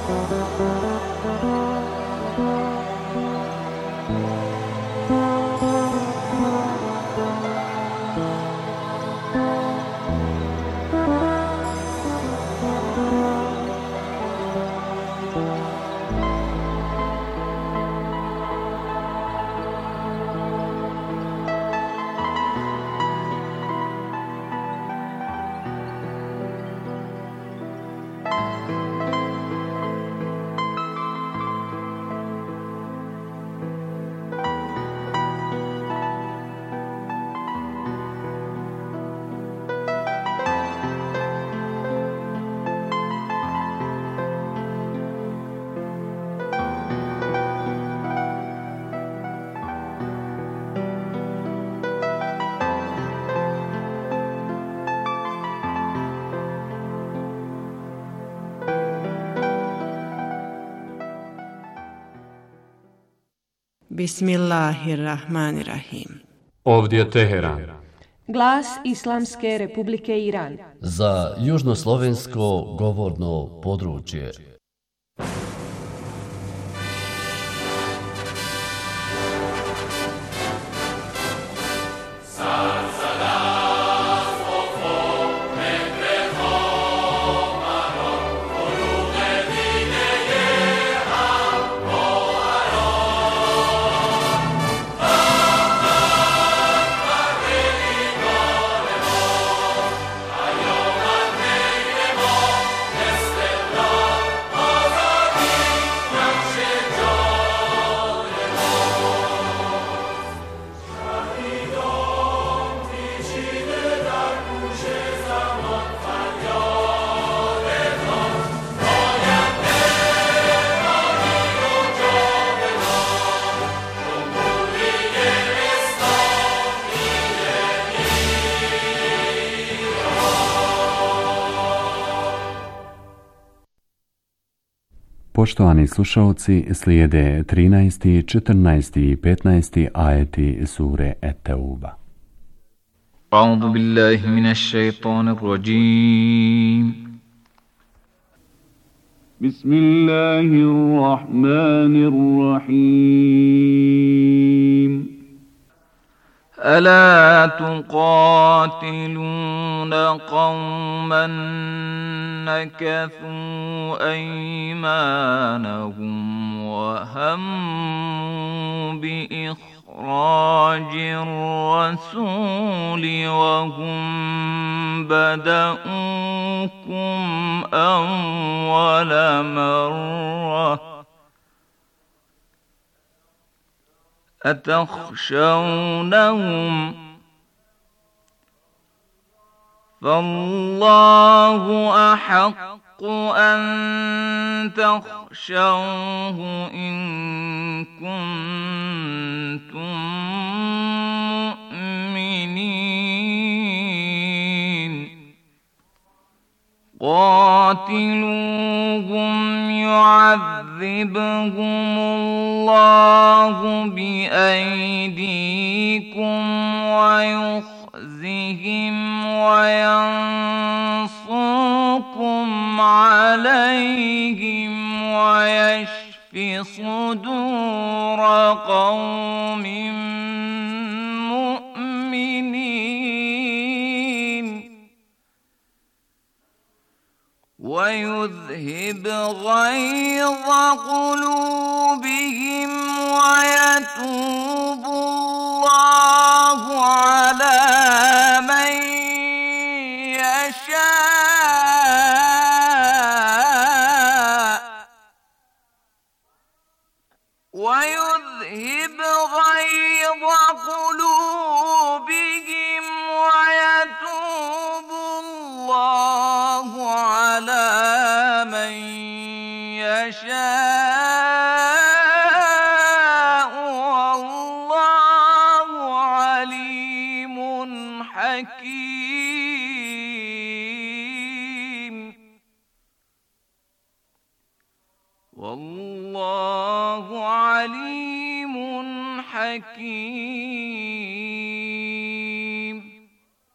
Bismillahirrahmanirrahim. Ovdje je Teheran. Glas Islamske Republike Iran. Za južnoslovensko govorno područje. Poštovani slušalci, slijede 13., 14. i 15. ajeti sure Et-Tauba. A'udhu billahi minash shaitanir rajim. Bismillahirrahmanirrahim. ألا تقاتلون قوما نكثوا أيمانهم وهموا بإخراج الرسول وهم بدؤوكم أول مرة أتخشونهم فالله أحق أن تخشوه إن كنتم مؤمنين قاتلوهم يعذبهم الله بأيديكم ويخزهم وينصركم عليهم ويشف صدور قوم مؤمنين ويذهب غيظ قلوبهم ويتوب الله على من يشاء ويذهب غيظ قلوبهم ويتوب الله على من يشاء والله عليم حكيم والله عليم حكيم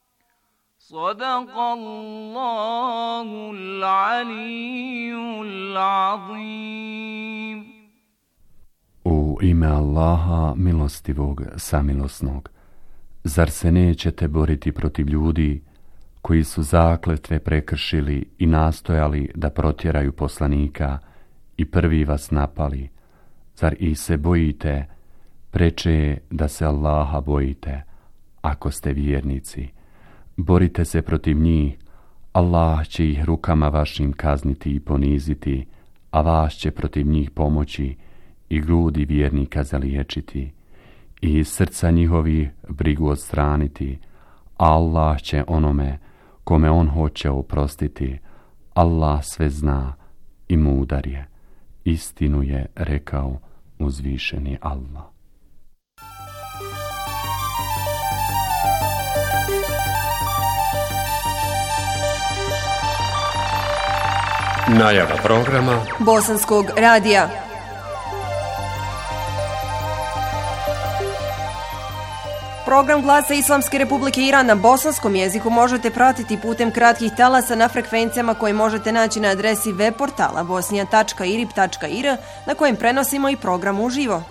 صدق الله العلي العظيم. العظيم. U ime Allaha milostivog samilosnog. Zar se nećete boriti protiv ljudi koji su zakletve prekršili i nastojali da protjeraju poslanika i prvi vas napali? Zar ih se bojite? Preče je da se Allaha bojite, ako ste vjernici. Borite se protiv njih, Allah će ih rukama vašim kazniti i poniziti, a vas će protiv njih pomoći i grudi vjernika zaliječiti i iz srca njihovi brigu odstraniti. Allah će onome kome on hoće oprostiti. Allah sve zna i mudar je. Istinu je rekao uzvišeni Allah. Najava programa Bosanskog radija. Program Glasa Islamske Republike Iran na bosanskom jeziku možete pratiti putem kratkih talasa na frekvencijama koje možete naći na adresi web portala bosnian.irib.ir na kojem prenosimo i program uživo.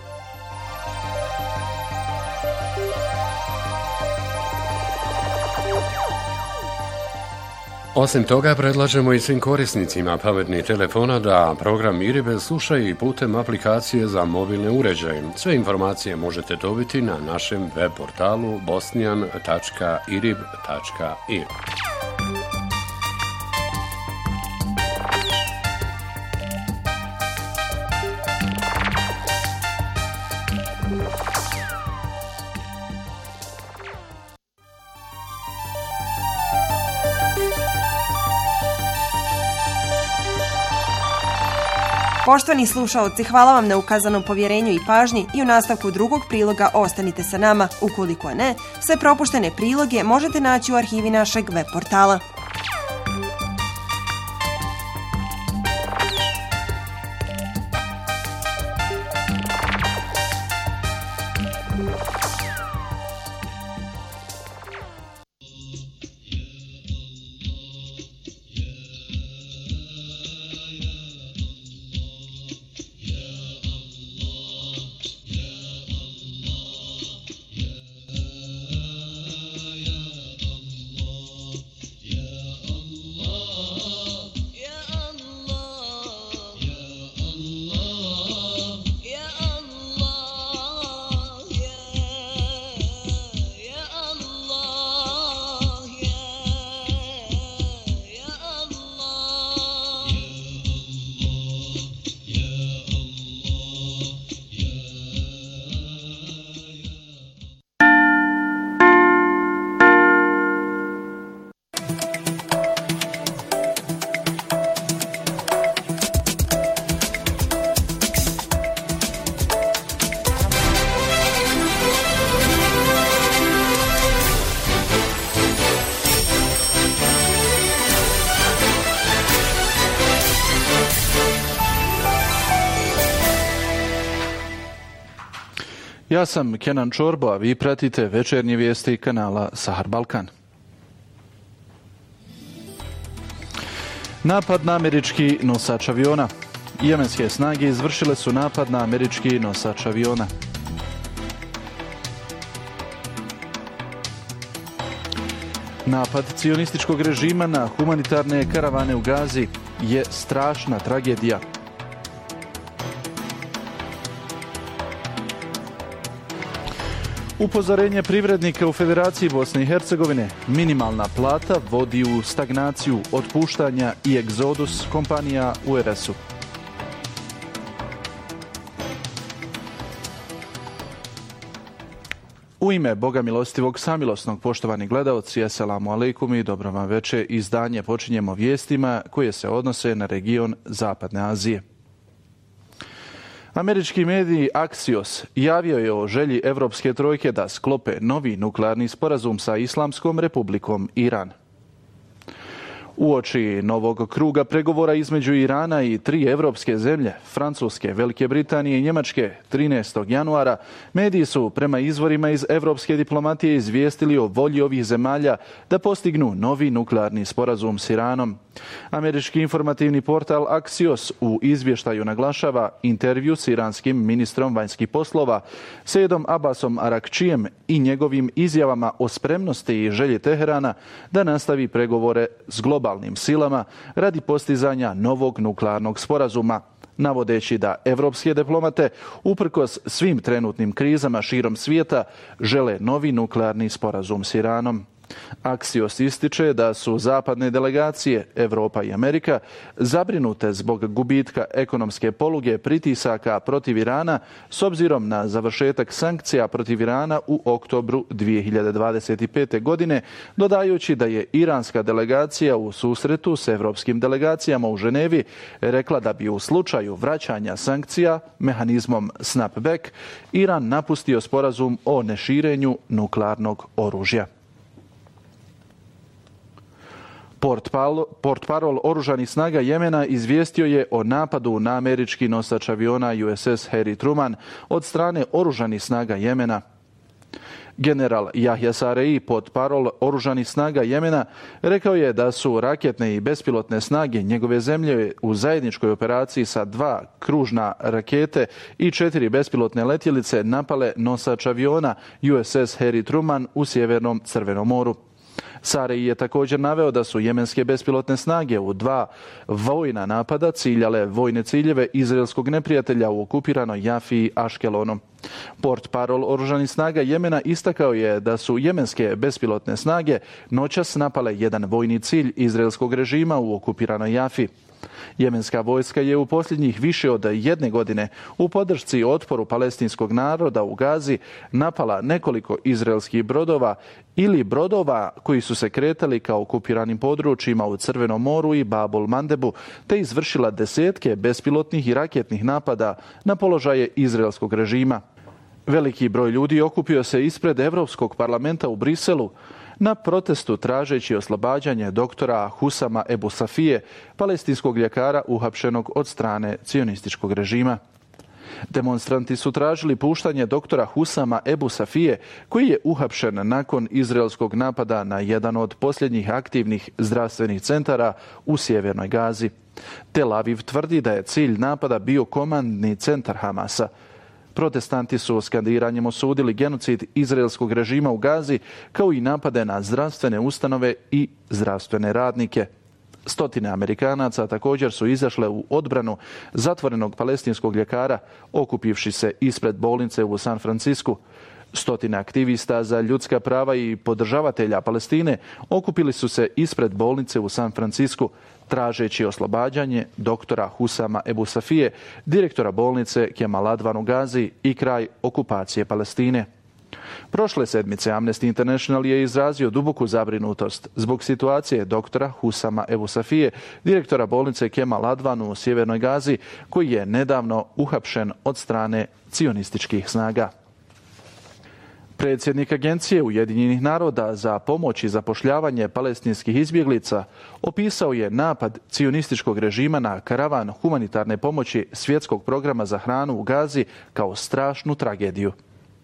Osim toga, predlažemo i svim korisnicima pametnih telefona da program IRIB slušaju i putem aplikacije za mobilne uređaje. Sve informacije možete dobiti na našem web portalu bosnian.irib.ir. Poštovani slušaoci, hvala vam na ukazanom povjerenju i pažnji i u nastavku drugog priloga ostanite sa nama. Ukoliko ne, sve propuštene priloge možete naći u arhivi našeg web portala. Ja sam Kenan Čorbo, a vi pratite večernje vijesti kanala Sahar Balkan. Napad na američki nosač aviona. Jemenske snage izvršile su napad na američki nosač aviona. Napad cionističkog režima na humanitarne karavane u Gazi je strašna tragedija. Upozorenje privrednika u Federaciji Bosne i Hercegovine. Minimalna plata vodi u stagnaciju, otpuštanja i egzodus kompanija u RS-u. U ime Boga milostivog samilosnog, poštovani gledaoci, assalamu alaikum i dobro vam večer. Izdanje počinjemo vijestima koje se odnose na region Zapadne Azije. Američki medij Axios javio je o želji Evropske trojke da sklope novi nuklearni sporazum sa Islamskom Republikom Iran. Uoči novog kruga pregovora između Irana i 3 evropske zemlje, Francuske, Velike Britanije i Njemačke, 13. januara, mediji su prema izvorima iz evropske diplomatije izvijestili o volji ovih zemalja da postignu novi nuklearni sporazum s Iranom. Američki informativni portal Axios u izvještaju naglašava intervju s iranskim ministrom vanjskih poslova Sejdom Abbasom Arakčijem i njegovim izjavama o spremnosti i želji Teherana da nastavi pregovore s globalnim silama radi postizanja novog nuklearnog sporazuma, navodeći da evropske diplomate, uprkos svim trenutnim krizama širom svijeta, žele novi nuklearni sporazum s Iranom. Axios ističe da su zapadne delegacije, Europa i Amerika, zabrinute zbog gubitka ekonomske poluge pritisaka protiv Irana s obzirom na završetak sankcija protiv Irana u oktobru 2025. godine, dodajući da je iranska delegacija u susretu s evropskim delegacijama u Ženevi rekla da bi u slučaju vraćanja sankcija mehanizmom snapback Iran napustio sporazum o neširenju nuklearnog oružja. Portparol oružanih snaga Jemena izvijestio je o napadu na američki nosač aviona USS Harry Truman od strane oružanih snaga Jemena. General Yahya Sarei, portparol oružanih snaga Jemena, rekao je da su raketne i bespilotne snage njegove zemlje u zajedničkoj operaciji sa 2 kružna rakete i 4 bespilotne letjelice napale nosač aviona USS Harry Truman u sjevernom Crvenom moru. Sarei je također naveo da su jemenske bespilotne snage u 2 vojna napada ciljale vojne ciljeve izraelskog neprijatelja u okupiranoj Jafi i Aškelonu. Portparol oružanih snaga Jemena istakao je da su jemenske bespilotne snage noćas napale jedan vojni cilj izraelskog režima u okupiranoj Jafi. Jemenska vojska je u posljednjih više od 1 godine u podršci otporu palestinskog naroda u Gazi napala nekoliko izraelskih brodova ili brodova koji su se kretali ka okupiranim područjima u Crvenom moru i Babul Mandebu, te izvršila desetke bespilotnih i raketnih napada na položaje izraelskog režima. Veliki broj ljudi okupio se ispred Europskog parlamenta u Briselu na protestu tražeći oslobađanje doktora Husama Ebu Safije, palestinskog ljekara uhapšenog od strane cionističkog režima. Demonstranti su tražili puštanje doktora Husama Ebu Safije, koji je uhapšen nakon izraelskog napada na jedan od posljednjih aktivnih zdravstvenih centara u sjevernoj Gazi. Tel Aviv tvrdi da je cilj napada bio komandni centar Hamasa. Protestanti su skandiranjem osudili genocid izraelskog režima u Gazi, kao i napade na zdravstvene ustanove i zdravstvene radnike. Stotine Amerikanaca također su izašle u odbranu zatvorenog palestinskog ljekara, okupivši se ispred bolnice u San Francisku. Stotine aktivista za ljudska prava i podržavatelja Palestine okupili su se ispred bolnice u San Francisku, tražeći oslobađanje doktora Husama Ebu Safije, direktora bolnice Kemal Advan u Gazi i kraj okupacije Palestine. Prošle sedmice Amnesty International je izrazio duboku zabrinutost zbog situacije doktora Husama Ebu Safije, direktora bolnice Kemal Advan u sjevernoj Gazi, koji je nedavno uhapšen od strane cionističkih snaga. Predsjednik Agencije Ujedinjenih naroda za pomoć i zapošljavanje palestinskih izbjeglica opisao je napad cionističkog režima na karavan humanitarne pomoći Svjetskog programa za hranu u Gazi kao strašnu tragediju.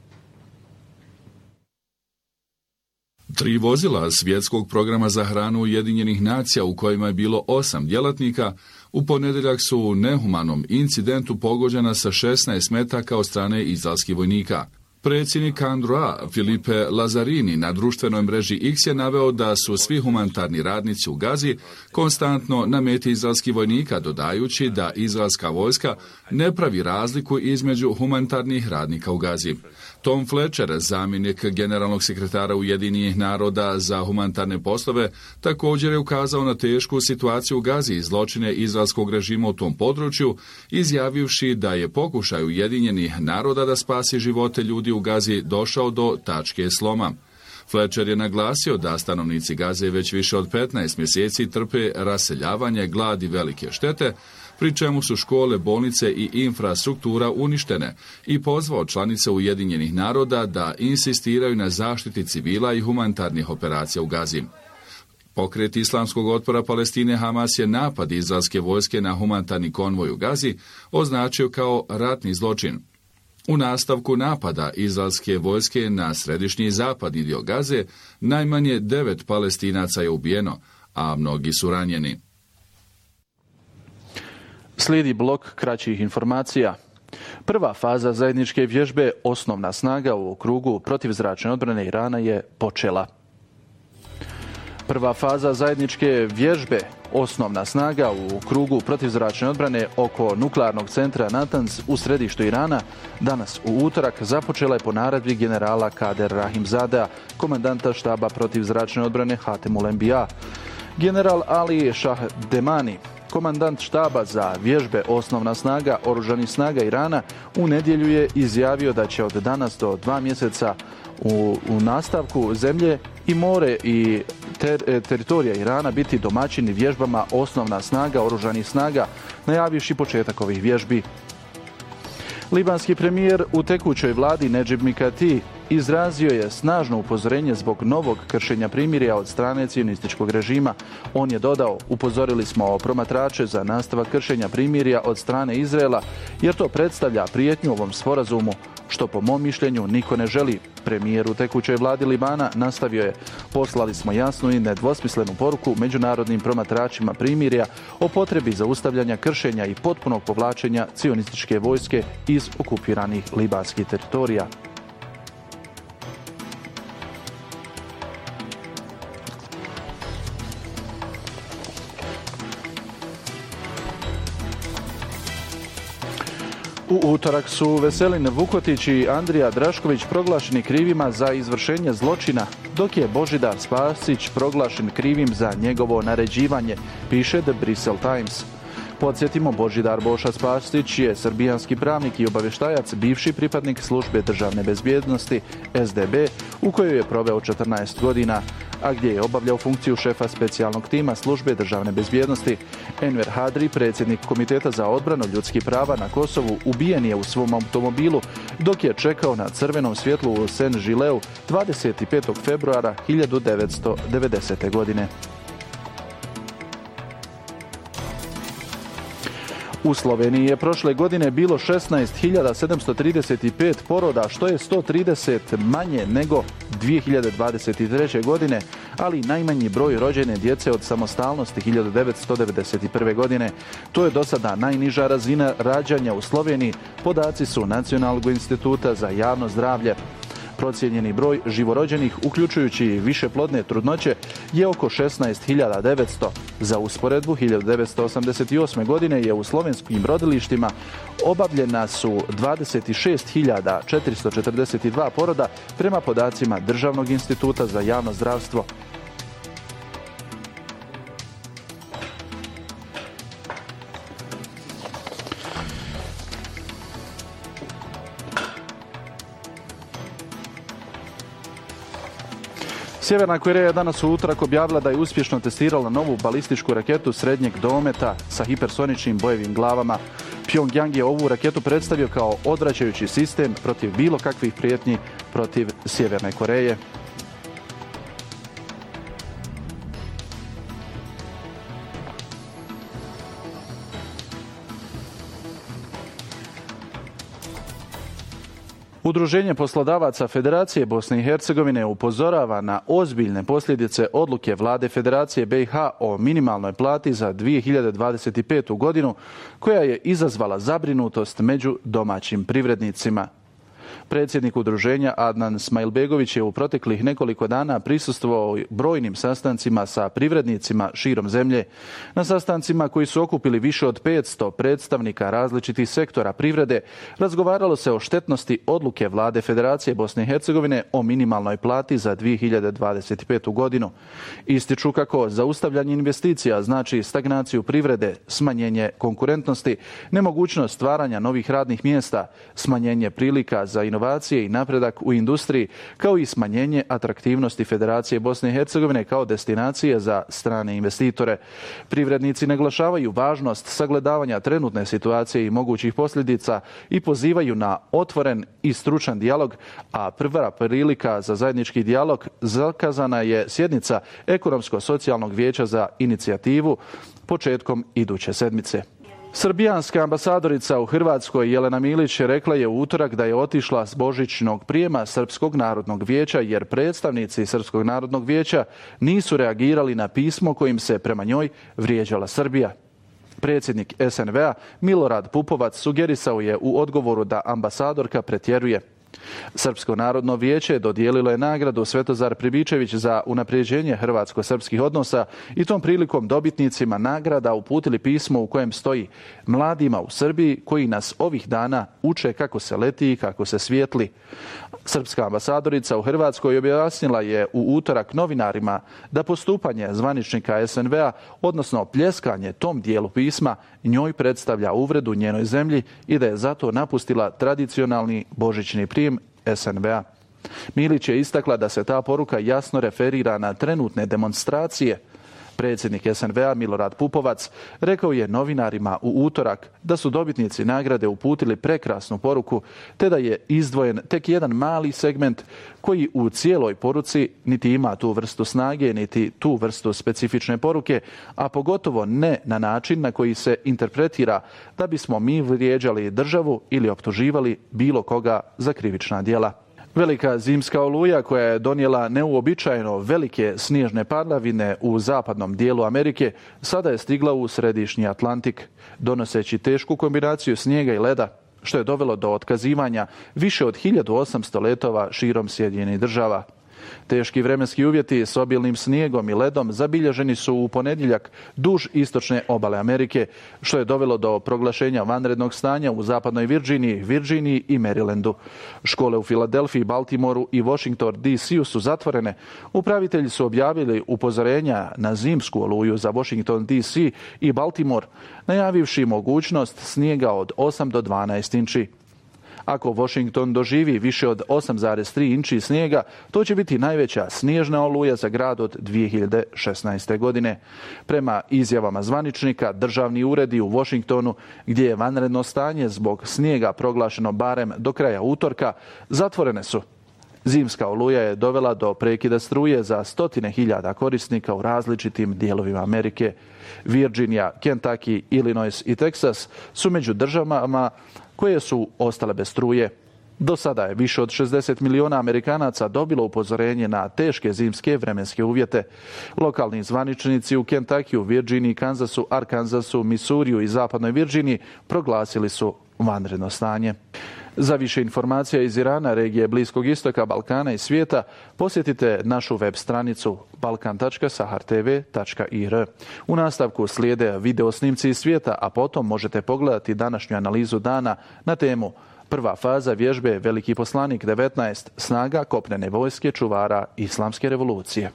3 vozila Svjetskog programa za hranu Ujedinjenih nacija, u kojima je bilo 8 djelatnika, u ponedjeljak su u nehumanom incidentu pogođena sa 16 metaka od strane izraelskih vojnika. Predsjednik Androa Filipe Lazarini na društvenoj mreži X je naveo da su svi humanitarni radnici u Gazi konstantno na meti izraelskih vojnika, dodajući da izraelska vojska ne pravi razliku između humanitarnih radnika u Gazi. Tom Fletcher, zamjenik generalnog sekretara Ujedinjenih naroda za humanitarne poslove, također je ukazao na tešku situaciju u Gazi i zločine izraelskog režima u tom području, izjavivši da je pokušaj Ujedinjenih naroda da spasi živote ljudi u Gazi došao do tačke sloma. Fletcher je naglasio da stanovnici Gaze već više od 15 mjeseci trpe raseljavanje, glad i velike štete, pri čemu su škole, bolnice i infrastruktura uništene, i pozvao članice Ujedinjenih naroda da insistiraju na zaštiti civila i humanitarnih operacija u Gazi. Pokret Islamskog otpora Palestine Hamas je napad izraelske vojske na humanitarni konvoj u Gazi označio kao ratni zločin. U nastavku napada izraelske vojske na središnji i zapadni dio Gaze najmanje 9 Palestinaca je ubijeno, a mnogi su ranjeni. Slijedi blok kraćih informacija. Prva faza zajedničke vježbe Osnovna snaga u okrugu protivzračne odbrane Irana je počela. Prva faza zajedničke vježbe Osnovna snaga u krugu protivzračne odbrane oko nuklearnog centra Natanz u središtu Irana danas u utorak započela je po naredbi generala Kader Rahimzadea, komandanta štaba protivzračne odbrane Hatemul Enbiya. General Ali Shahdemani, komandant štaba za vježbe Osnovna snaga Oružanih snaga Irana, u nedjelju je izjavio da će od danas do 2 mjeseca u nastavku zemlje i more i teritorija Irana biti domaćini vježbama Osnovna snaga Oružanih snaga, najavivši početak ovih vježbi. Libanski premijer u tekućoj vladi Nedžib Mikati izrazio je snažno upozorenje zbog novog kršenja primirja od strane cionističkog režima. On je dodao: upozorili smo promatrače za nastavak kršenja primirja od strane Izraela, jer to predstavlja prijetnju ovom sporazumu, što po mom mišljenju niko ne želi. Premijer u tekućoj vladi Libana nastavio je: poslali smo jasnu i nedvosmislenu poruku međunarodnim promatračima primirja o potrebi zaustavljanja kršenja i potpunog povlačenja cionističke vojske iz okupiranih libanskih teritorija. U utorak su Veselin Vukotić i Andrija Drašković proglašeni krivima za izvršenje zločina, dok je Božidar Spasić proglašen krivim za njegovo naređivanje, piše The Bristol Times. Podsjetimo, Božidar Boša Spasić je srbijanski pravnik i obavještajac, bivši pripadnik službe državne bezbjednosti SDB, u kojoj je proveo 14 godina, a gdje je obavljao funkciju šefa specijalnog tima službe državne bezbjednosti. Enver Hadri, predsjednik Komiteta za odbranu ljudskih prava na Kosovu, ubijen je u svom automobilu dok je čekao na crvenom svjetlu u Saint-Gileu 25. februara 1990. godine. U Sloveniji je prošle godine bilo 16.735 poroda, što je 130 manje nego 2023. godine, ali najmanji broj rođene djece od samostalnosti 1991. godine. To je do sada najniža razina rađanja u Sloveniji, podaci su Nacionalnog instituta za javno zdravlje. Procijenjeni broj živorođenih, uključujući višeplodne trudnoće, je oko 16.900. Za usporedbu, 1988. godine je u slovenskim rodilištima obavljena su 26.442 poroda prema podacima Državnog instituta za javno zdravstvo. Sjeverna Koreja je danas u utorak objavila da je uspješno testirala novu balističku raketu srednjeg dometa sa hipersoničnim bojevim glavama. Pyongyang je ovu raketu predstavio kao odvraćajući sistem protiv bilo kakvih prijetnji protiv Sjeverne Koreje. Udruženje poslodavaca Federacije Bosne i Hercegovine upozorava na ozbiljne posljedice odluke vlade Federacije BiH o minimalnoj plati za 2025. godinu, koja je izazvala zabrinutost među domaćim privrednicima. Predsjednik udruženja Adnan Smajlbegović je u proteklih nekoliko dana prisustvovao brojnim sastancima sa privrednicima širom zemlje. Na sastancima koji su okupili više od 500 predstavnika različitih sektora privrede, razgovaralo se o štetnosti odluke vlade Federacije Bosne i Hercegovine o minimalnoj plati za 2025. godinu. Ističu kako zaustavljanje investicija znači stagnaciju privrede, smanjenje konkurentnosti, nemogućnost stvaranja novih radnih mjesta, smanjenje prilika za inovacije i napredak u industriji, kao i smanjenje atraktivnosti Federacije Bosne i Hercegovine kao destinacije za strane investitore. Privrednici naglašavaju važnost sagledavanja trenutne situacije i mogućih posljedica i pozivaju na otvoren i stručan dijalog, a prva prilika za zajednički dijalog zakazana je sjednica Ekonomsko-socijalnog vijeća za inicijativu početkom iduće sedmice. Srbijanska ambasadorica u Hrvatskoj Jelena Milić rekla je u utorak da je otišla s božićnog prijema Srpskog narodnog vijeća jer predstavnici Srpskog narodnog vijeća nisu reagirali na pismo kojim se prema njoj vrijeđala Srbija. Predsjednik SNV-a Milorad Pupovac sugerisao je u odgovoru da ambasadorka pretjeruje. Srpsko narodno vijeće dodijelilo je nagradu Svetozar Pribičević za unapređenje hrvatsko-srpskih odnosa i tom prilikom dobitnicima nagrada uputili pismo u kojem stoji: mladima u Srbiji koji nas ovih dana uče kako se leti i kako se svijetli. Srpska ambasadorica u Hrvatskoj objasnila je u utorak novinarima da postupanje zvaničnika SNV-a, odnosno pljeskanje tom dijelu pisma, njoj predstavlja uvredu njenoj zemlji i da je zato napustila tradicionalni božićni prijem SNV-a. Milić je istakla da se ta poruka jasno referira na trenutne demonstracije. Predsjednik SNV-a Milorad Pupovac rekao je novinarima u utorak da su dobitnici nagrade uputili prekrasnu poruku, te da je izdvojen tek jedan mali segment koji u cijeloj poruci niti ima tu vrstu snage, niti tu vrstu specifične poruke, a pogotovo ne na način na koji se interpretira da bismo mi vrijeđali državu ili optuživali bilo koga za krivična djela. Velika zimska oluja koja je donijela neuobičajeno velike snježne padavine u zapadnom dijelu Amerike sada je stigla u središnji Atlantik, donoseći tešku kombinaciju snijega i leda, što je dovelo do otkazivanja više od 1800 letova širom Sjedinjenih Država. Teški vremenski uvjeti s obilnim snijegom i ledom zabilježeni su u ponedjeljak duž istočne obale Amerike, što je dovelo do proglašenja vanrednog stanja u zapadnoj Virginiji i Marylandu. Škole u Filadelfiji, Baltimoru i Washington DC-u su zatvorene. Upravitelji su objavili upozorenja na zimsku oluju za Washington DC i Baltimore, najavivši mogućnost snijega od 8 do 12 inči. Ako Washington doživi više od 8,3 inči snijega, to će biti najveća snježna oluja za grad od 2016. godine. Prema izjavama zvaničnika, državni uredi u Washingtonu, gdje je vanredno stanje zbog snijega proglašeno barem do kraja utorka, zatvorene su. Zimska oluja je dovela do prekida struje za stotine hiljada korisnika u različitim dijelovima Amerike. Virginia, Kentucky, Illinois i Texas su među državama koje su ostale bez struje. Do sada je više od 60 miliona Amerikanaca dobilo upozorenje na teške zimske vremenske uvjete. Lokalni zvaničnici u Kentuckyu, Virginiji, Kansasu, Arkansasu, Missouriju i zapadnoj Virginiji proglasili su vanredno stanje. Za više informacija iz Irana, regije Bliskog istoka, Balkana i svijeta posjetite našu web stranicu balkan.sahartv.ir. U nastavku slijede video snimci iz svijeta, a potom možete pogledati današnju analizu dana na temu prva faza vježbe Veliki poslanik 19 snaga kopnene vojske čuvara Islamske revolucije.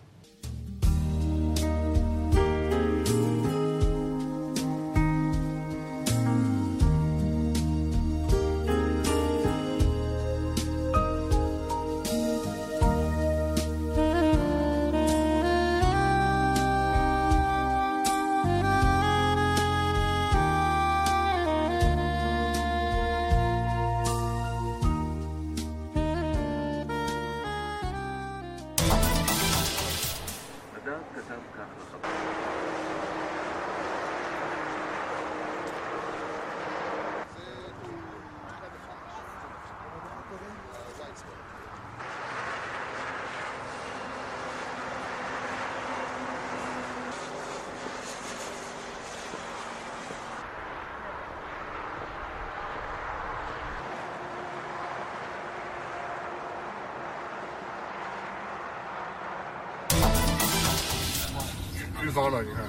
高了，你看。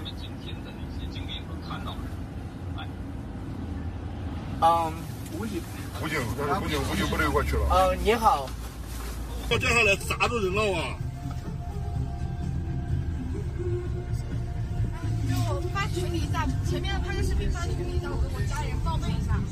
武警部队过去了。 你好。 我接下来啥都人了啊。 就我发群里一下，前面拍个视频发群里一下，我跟我家人报备一下。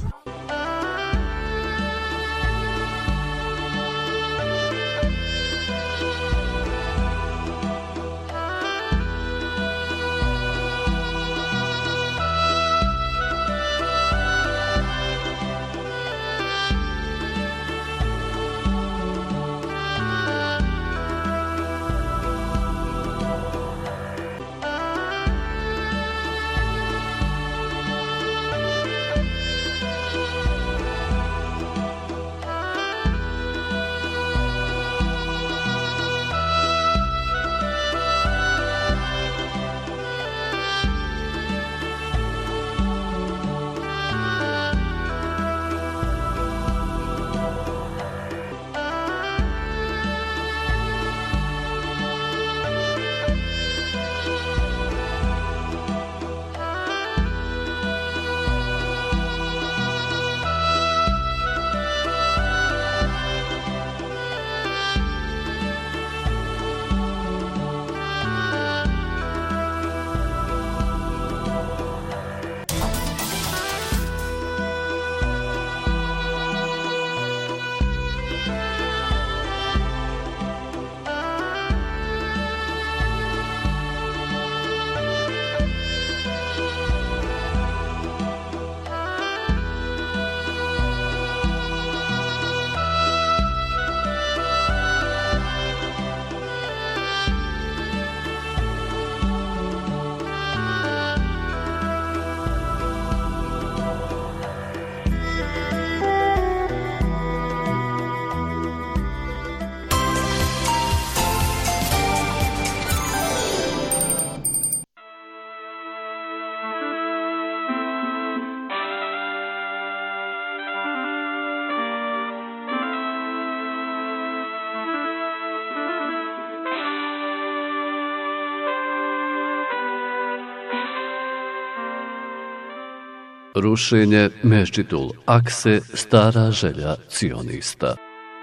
Rušenje Mešćidul Akse, stara želja cionista.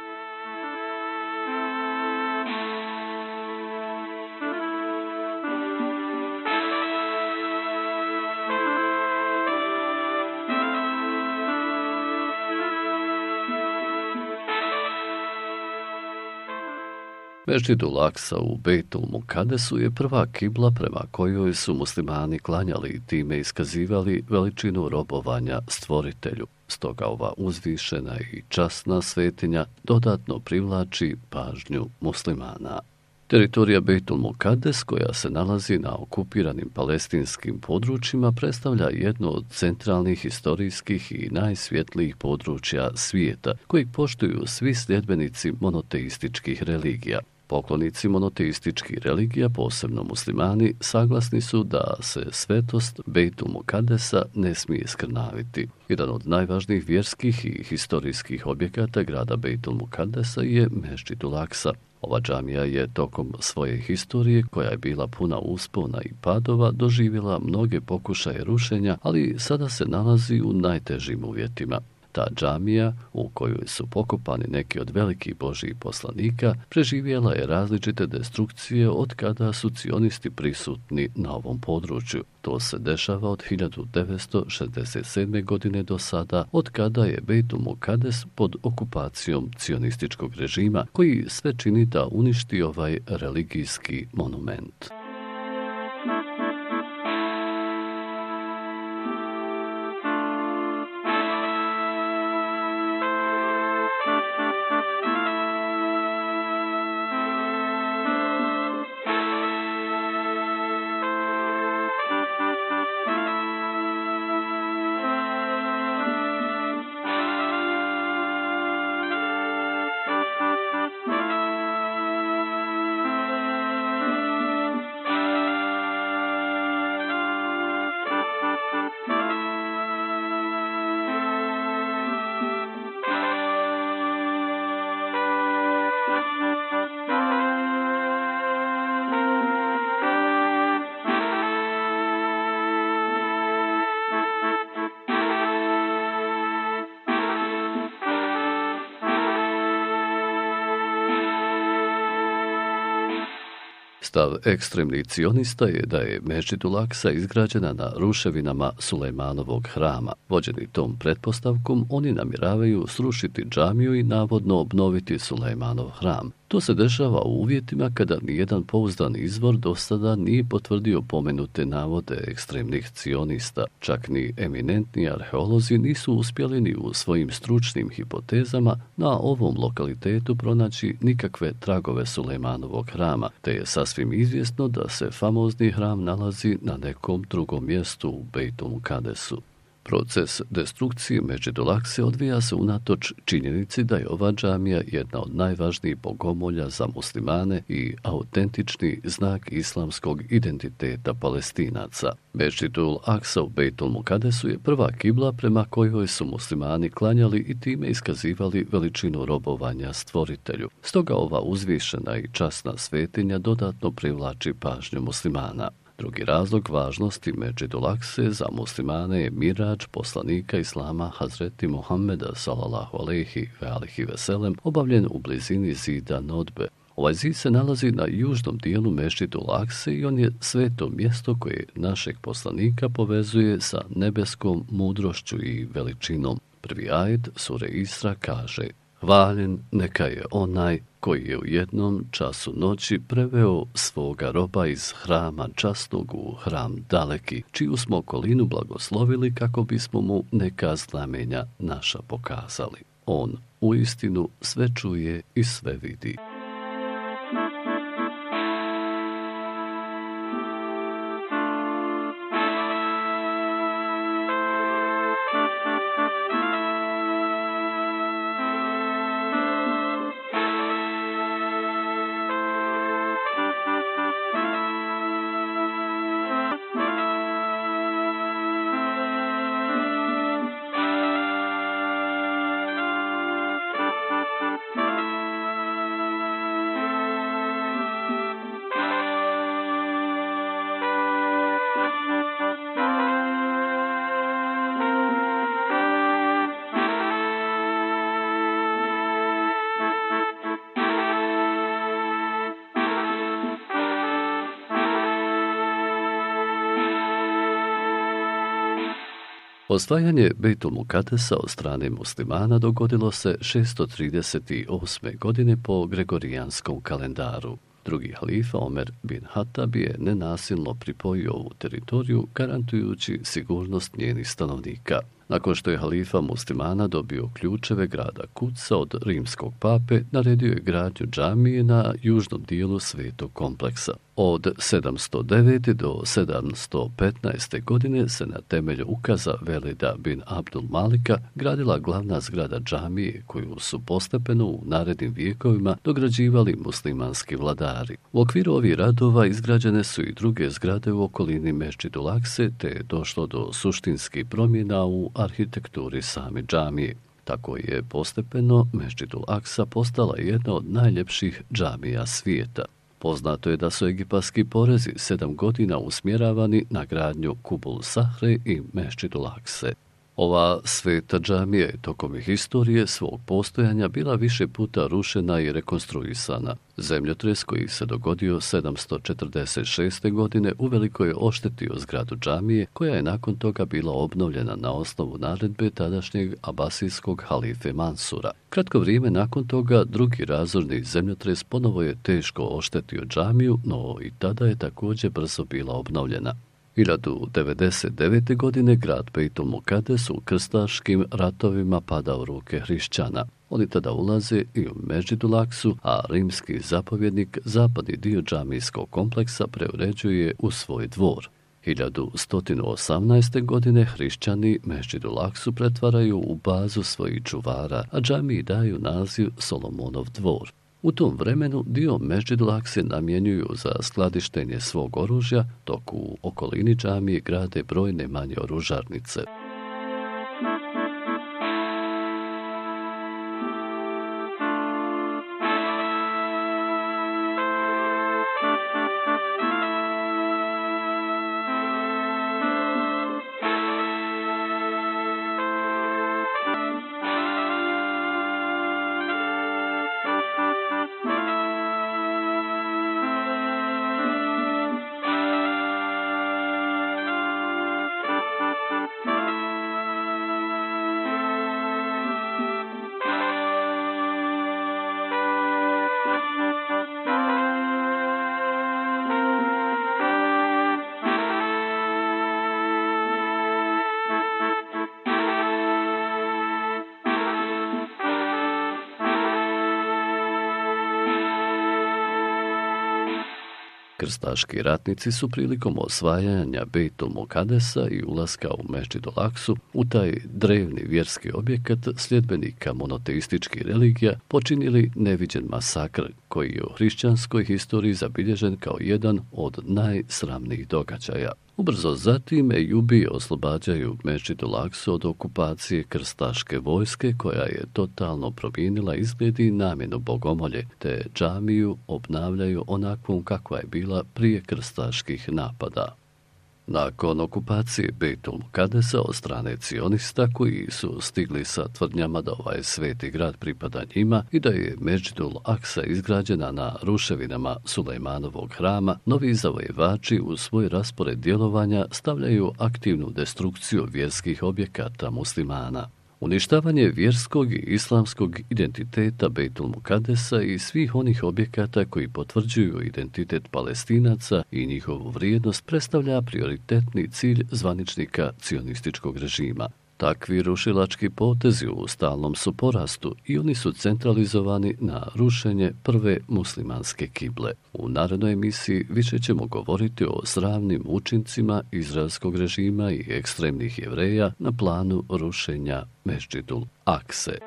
Mešćidul Aksa u Bejtul Mukadesu je prva kibla prema kojoj su muslimani klanjali i time iskazivali veličinu robovanja stvoritelju. Stoga ova uzvišena i časna svetinja dodatno privlači pažnju muslimana. Teritorija Bejtul Mukades, koja se nalazi na okupiranim palestinskim područjima, predstavlja jedno od centralnih historijskih i najsvjetlijih područja svijeta, kojeg poštuju svi sljedbenici monoteističkih religija. Poklonici monoteističkih religija, posebno muslimani, saglasni su da se svetost Bejtul Mukadesa ne smije skrnaviti. Jedan od najvažnijih vjerskih i historijskih objekata grada Bejtul Mukadesa je Mešćidul Aksa. Ova džamija je tokom svoje historije, koja je bila puna uspona i padova, doživjela mnoge pokušaje rušenja, ali sada se nalazi u najtežim uvjetima. Ta džamija, u kojoj su pokopani neki od velikih božjih poslanika, preživjela je različite destrukcije od kada su cionisti prisutni na ovom području. To se dešava od 1967. godine do sada, od kada je Bejtul Mukades pod okupacijom cionističkog režima, koji sve čini da uništi ovaj religijski monument. Stav ekstremnih cionista je da je Mešćidul Aksa izgrađena na ruševinama Sulejmanovog hrama. Vođeni tom pretpostavkom, oni namjeravaju srušiti džamiju i navodno obnoviti Sulejmanov hram. To se dešava u uvjetima kada nijedan pouzdan izvor do sada nije potvrdio pomenute navode ekstremnih cionista. Čak ni eminentni arheolozi nisu uspjeli ni u svojim stručnim hipotezama na ovom lokalitetu pronaći nikakve tragove Sulejmanovog hrama, te je sasvim izvjesno da se famozni hram nalazi na nekom drugom mjestu u Bejtul Mukadesu. Proces destrukcije Mešćidul Akse odvija se unatoč činjenici da je ova džamija jedna od najvažnijih bogomolja za muslimane i autentični znak islamskog identiteta Palestinaca. Mešćidul Aksa u Bejtul Mukadesu je prva kibla prema kojoj su muslimani klanjali i time iskazivali veličinu robovanja stvoritelju. Stoga ova uzvišena i časna svetinja dodatno privlači pažnju muslimana. Drugi razlog važnosti Mešćidul Akse za muslimane je miradž poslanika Islama Hazreti Muhammeda sallallahu alejhi ve sellem, obavljen u blizini zida Nodbe. Ovaj zid se nalazi na južnom dijelu Mešćidul Akse i on je sveto mjesto koje našeg poslanika povezuje sa nebeskom mudrošću i veličinom. Prvi ajet sure Isra kaže: Hvaljen neka je onaj koji je u jednom času noći preveo svoga roba iz hrama časnog u hram daleki, čiju smo okolinu blagoslovili kako bismo mu neka znamenja naša pokazali. On uistinu sve čuje i sve vidi. Osvajanje Bejtul Mukadesa od strane muslimana dogodilo se 638. godine po gregorijanskom kalendaru. Drugi halifa Omer bin Hatab je nenasilno pripojio ovu teritoriju, garantujući sigurnost njenih stanovnika. Nakon što je halifa muslimana dobio ključeve grada Kudsa od rimskog pape, naredio je gradnju džamije na južnom dijelu svetog kompleksa. Od 709. do 715. godine se na temelju ukaza Velida bin Abdul Malika gradila glavna zgrada džamije, koju su postepeno u narednim vijekovima dograđivali muslimanski vladari. U okviru ovih radova izgrađene su i druge zgrade u okolini Mesdžidul Akse, te je došlo do suštinskih promjena u arhitekturi same džamije. Tako je postepeno Mesdžidul Aksa postala jedna od najljepših džamija svijeta. Poznato je da su egipatski porezi 7 godina usmjeravani na gradnju Kubul Sahre i Mesdžidul Akse. Ova sveta džamija je tokom historije svog postojanja bila više puta rušena i rekonstruisana. Zemljotres koji se dogodio 746. godine uveliko je oštetio zgradu džamije, koja je nakon toga bila obnovljena na osnovu naredbe tadašnjeg abasijskog halife Mansura. Kratko vrijeme nakon toga drugi razorni zemljotres ponovo je teško oštetio džamiju, no i tada je također brzo bila obnovljena. 1099. godine grad Bejtul Mukades u krstaškim ratovima pada u ruke hrišćana. Oni tada ulaze i u Mesdžidul Aksu, a rimski zapovjednik zapadni dio džamijskog kompleksa preuređuje u svoj dvor. 1118. godine hrišćani Mesdžidul Aksu pretvaraju u bazu svojih čuvara, a džamiji daju naziv Solomonov dvor. U tom vremenu dio Mesdžidul Akse namjenjuju za skladištenje svog oružja, dok u okolini džamije grade brojne manje oružarnice. Krstaški ratnici su prilikom osvajanja Bejtul Mukadesa i ulaska u Mesdžidul Aksu u taj drevni vjerski objekat sljedbenika monoteističkih religija počinili neviđen masakr koji je u hrišćanskoj historiji zabilježen kao jedan od najsramnijih događaja. Ubrzo zatim Ejubi oslobađaju Mesdžidul Aksu od okupacije krstaške vojske, koja je totalno promijenila izgled i namjenu bogomolje, te džamiju obnavljaju onakvom kakva je bila prije krstaških napada. Nakon okupacije Bejtul Mukadesa od strane cionista, koji su stigli sa tvrdnjama da ovaj sveti grad pripada njima i da je Mesdžidul Aksa izgrađena na ruševinama Sulejmanovog hrama, novi zavojevači u svoj raspored djelovanja stavljaju aktivnu destrukciju vjerskih objekata muslimana. Uništavanje vjerskog i islamskog identiteta Bejtul Mukadesa i svih onih objekata koji potvrđuju identitet Palestinaca i njihovu vrijednost predstavlja prioritetni cilj zvaničnika cionističkog režima. Takvi rušilački potezi u stalnom su porastu i oni su centralizovani na rušenje prve muslimanske kible. U narednoj emisiji više ćemo govoriti o sramnim učincima izraelskog režima i ekstremnih Jevreja na planu rušenja Mesdžidul Akse.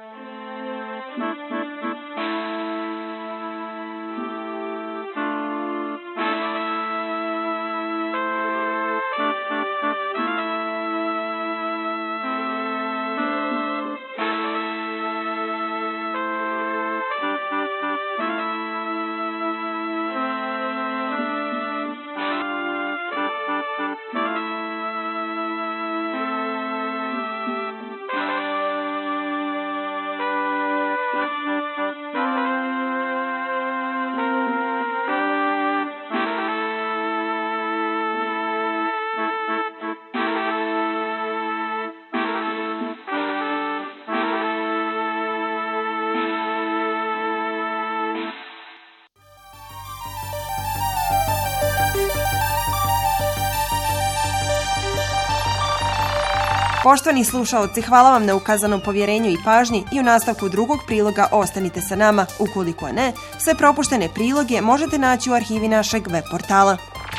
Poštovani slušaoci, hvala vam na ukazanom povjerenju i pažnji i u nastavku drugog priloga ostanite sa nama. Ukoliko ne, sve propuštene priloge možete naći u arhivi našeg web portala.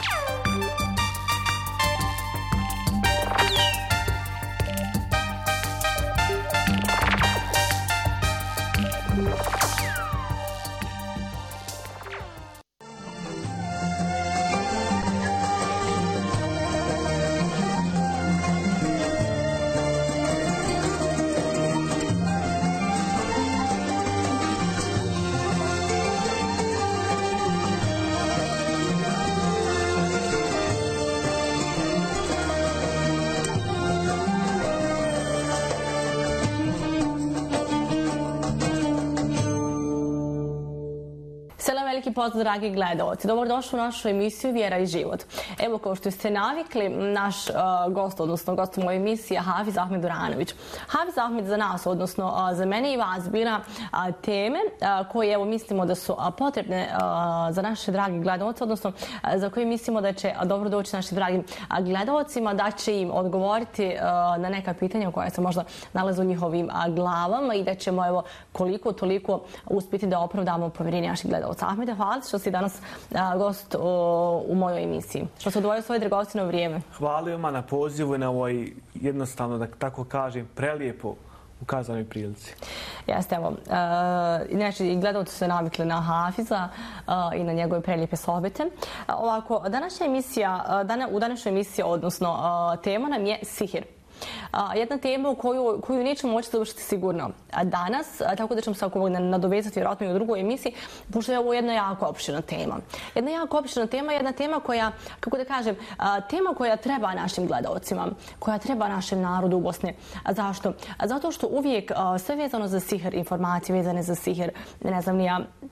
Veliki pozdrav, dragi gledalci. Dobrodošli u našu emisiju Vjera i život. Evo, kao što ste navikli, naš gost, odnosno gost u mojoj emisiji je Hafiz Ahmed Duranović. Hafiz Ahmed za nas, odnosno za mene i vas, bira teme koje evo mislimo da su potrebne za naše dragi gledalce, odnosno za koje mislimo da će dobro doći našim dragim gledalcima, da će im odgovoriti na neka pitanja koja se možda nalaze u njihovim glavama i da ćemo evo koliko toliko uspjeti da opravdamo povjerenje naših gledalca. Ahmede, hvala što si danas gost u mojoj emisiji. Što se odvojio svoje dragocjeno vrijeme. Hvala vam na pozivu i na ovoj, jednostavno, da tako kažem, prelijepo ukazanoj prilici. Jeste, evo. Inače, i gledalci su se navikli na Hafiza i na njegove prelijepe sohbete. Ovako, u današnjoj emisiji, odnosno tema nam je sihir. Jedna tema u koju nećemo moći završiti sigurno danas, tako da ćemo se nadovezati vjerojatno i u drugoj emisiji, pošto je ovo jedna jako opširna tema. Jedna jako opširna tema, jedna tema koja, kako da kažem, tema koja treba našim gledalcima, koja treba našem narodu u Bosni. Zašto? Zato što uvijek sve vezano za sihir, informacije vezane za sihir, ne znam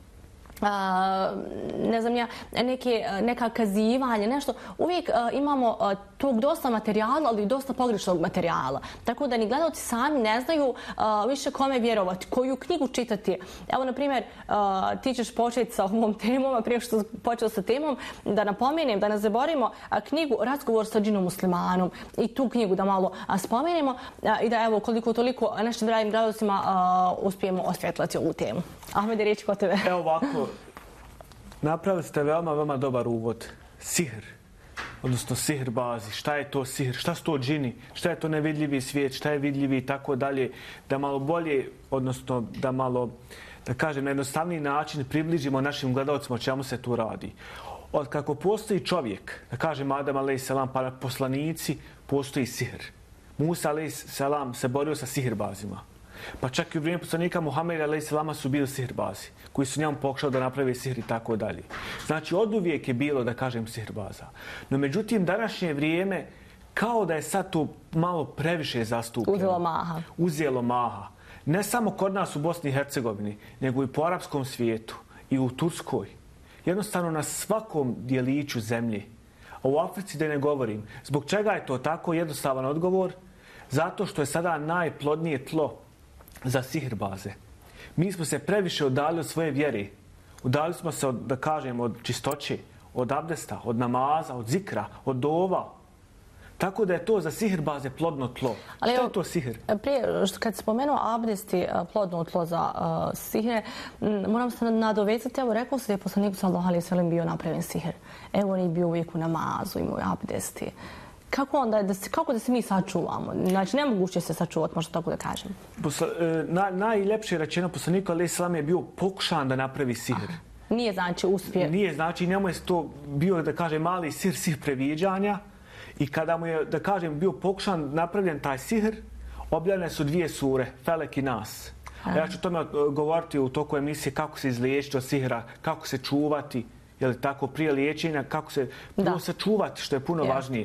ni ja, neka kazivanja, nešto. Uvijek imamo tog dosta materijala, ali i dosta pogrešnog materijala. Tako da ni gledalci sami ne znaju više kome vjerovati, koju knjigu čitati. Evo, na primjer, ti ćeš početi sa ovom temom, a prije što počeo sa temom, da napomenem, da ne zaboravimo knjigu Razgovor sa džinom muslimanom i tu knjigu da malo spomenemo i da evo koliko toliko našim dragim gledalcima uspijemo osvjetlati ovu temu. Ahmede, riječ kod tebe. Evo ovako, napravili ste veoma dobar uvod. Sihr, odnosno sihrbazi. Šta je to sihr? Šta su to džini? Šta je to nevidljivi svijet? Šta je vidljivi i tako dalje? Da malo bolje, odnosno da malo, da kažem, na jednostavniji način približimo našim gledalcima o čemu se tu radi. Od kako postoji čovjek, da kažem Adam a.s. pa poslanici, postoji sihr. Musa a.s. se borio sa sihrbazima. Pa čak i u vrijeme poslanika Muhameda a.s. su bili sihrbazi, koji su njemu pokušali da naprave sihr i tako dalje. Znači, oduvijek je bilo, da kažem, sihrbaza. No, međutim, današnje vrijeme, kao da je sad to malo previše zastupljeno. Uzelo maha. Ne samo kod nas u Bosni i Hercegovini, nego i po arapskom svijetu i u Turskoj. Jednostavno na svakom dijeliću zemlje. A u Africi da ne govorim. Zbog čega je to tako? Jednostavan odgovor. Zato što je sada najplodnije tlo za sihrbaze. Mi smo se previše udalili od svoje vjere. Udalili smo se, da kažem, od čistoće, od abdesta, od namaza, od zikra, od dova. Tako da je to za sihrbaze plodno tlo. Ali što je to sihr? Prije, kad si spomenuo abdest i plodno tlo za sihre, moram se nadovezati. Evo, rekao se da je poslanik sallallahu alejhi ve sellem bio napravljen sihr. Evo, on je bio uvijek u namazu, imao abdesti. Kako da se mi sačuvamo? Znači, nemoguće se sačuvati, možda tako da kažem. Najljepše rečeno, poslanik alejhi selam je bio pokušan da napravi sihr. Nije znači uspije. Nije znači, njemu je to bio, da kažem, mali sihr previđanja. I kada mu je, da kažem, bio pokušan napravljen taj sihr, objavljene su 2 sure, Felek i Nas. Ja ću o tome govoriti u toku emisije kako se izliječiti od sihra, kako se čuvati, tako, prije liječenja, kako se sačuvati, što je puno važnije.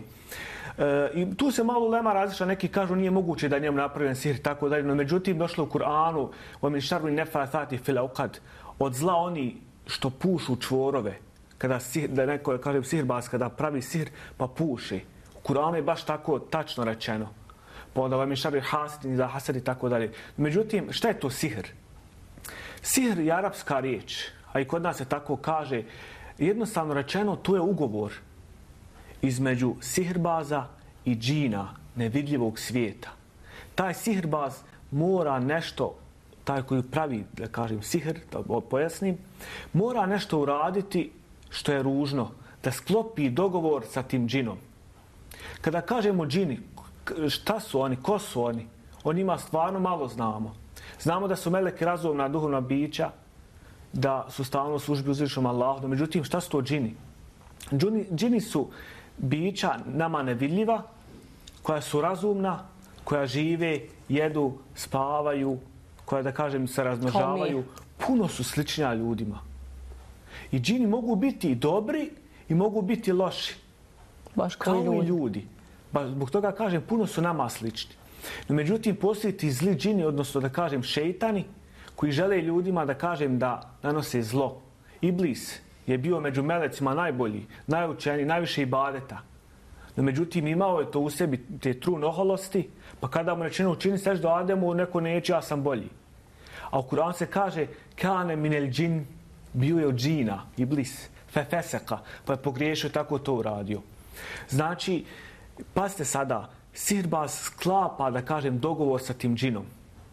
I tu se malo lema različita, neki kažu nije moguće da njemu napravljen sihr, tako dalje, no međutim došlo u Kur'anu وَمِنْ شَرِّ النَّفَّاثَاتِ فِي الْعُقَدِ, od zla oni što pušu čvorove, kada da neko kaže sihrbaz, kada pravi sihr pa puši. U Kur'anu je baš tako tačno rečeno. Pa onda وَمِنْ شَرِّ حَاسِدٍ إِذَا حَسَدَ i tako dalje. Međutim, šta je to sihr? Sihr je arapska riječ, a i kod nas se tako kaže. Jednostavno rečeno, to je ugovor između sihrbaza i džina, nevidljivog svijeta. Taj sihirbaz mora nešto, taj koji pravi, da kažem, sihr, da pojasnim, mora nešto uraditi što je ružno, da sklopi dogovor sa tim džinom. Kada kažemo džini, šta su oni, ko su oni? O njima stvarno malo znamo. Znamo da su meleki razumna duhovna bića, da su stalno u službi uzvišenom Allahu. Međutim, šta su to džini? Džini su bića nama nevidljiva, koja su razumna, koja žive, jedu, spavaju, koja, da kažem, se razmnožavaju. Puno su sličnija ljudima. I džini mogu biti i dobri i mogu biti loši. Baš kao i ljudi. Zbog toga kažem, puno su nama slični. No, međutim, postoji ti zli džini, odnosno da kažem šejtani, koji žele ljudima da kažem da nanose zlo. Iblis je bio među melecima najbolji, najučeniji, najviše ibadeta. No, međutim, imao je to u sebi, te trun oholosti, pa kada mu rečeno učini seždu Ademu, neko neće, ja sam bolji. A u Kur'anu se kaže, kane minel džin, bio je od džina, Iblis, fefeseka, pa je pogriješio, tako to uradio. Znači, pazite sada, sihirbaz sklapa, da kažem, dogovor sa tim džinom.